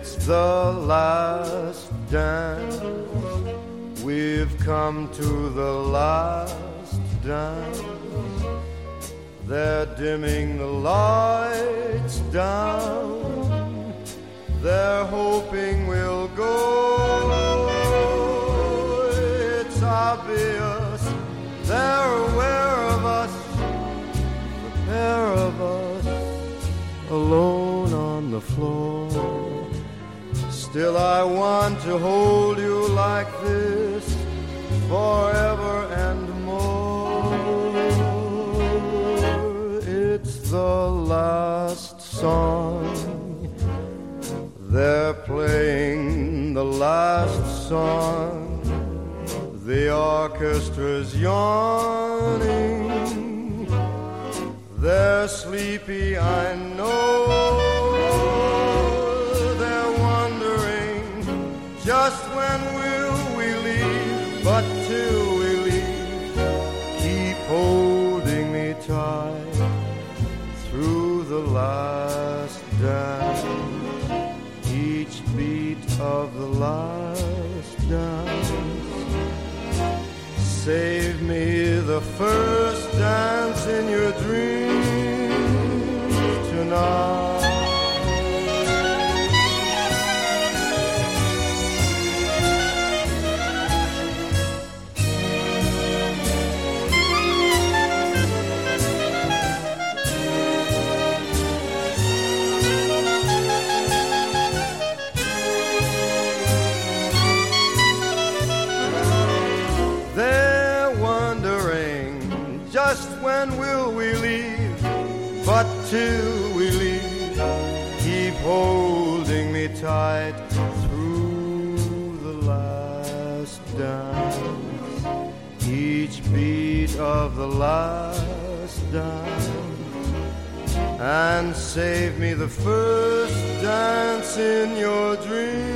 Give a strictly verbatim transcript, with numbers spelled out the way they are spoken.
It's the last dance. We've come to the last dance. They're dimming the lights down. They're hoping we'll go. It's obvious they're aware of us, the pair of us alone on the floor. Still I want to hold you like this forever and more. It's the last song. They're playing the last song. The orchestra's yawning. They're sleepy, I know. They're wondering just when will we leave. But till we leave, keep holding me tight through the last dance. Each beat of the last dance. Save me the first dance in your dreams tonight. Just when will we leave? But till we leave, keep holding me tight through the last dance. Each beat of the last dance. And save me the first dance in your dreams.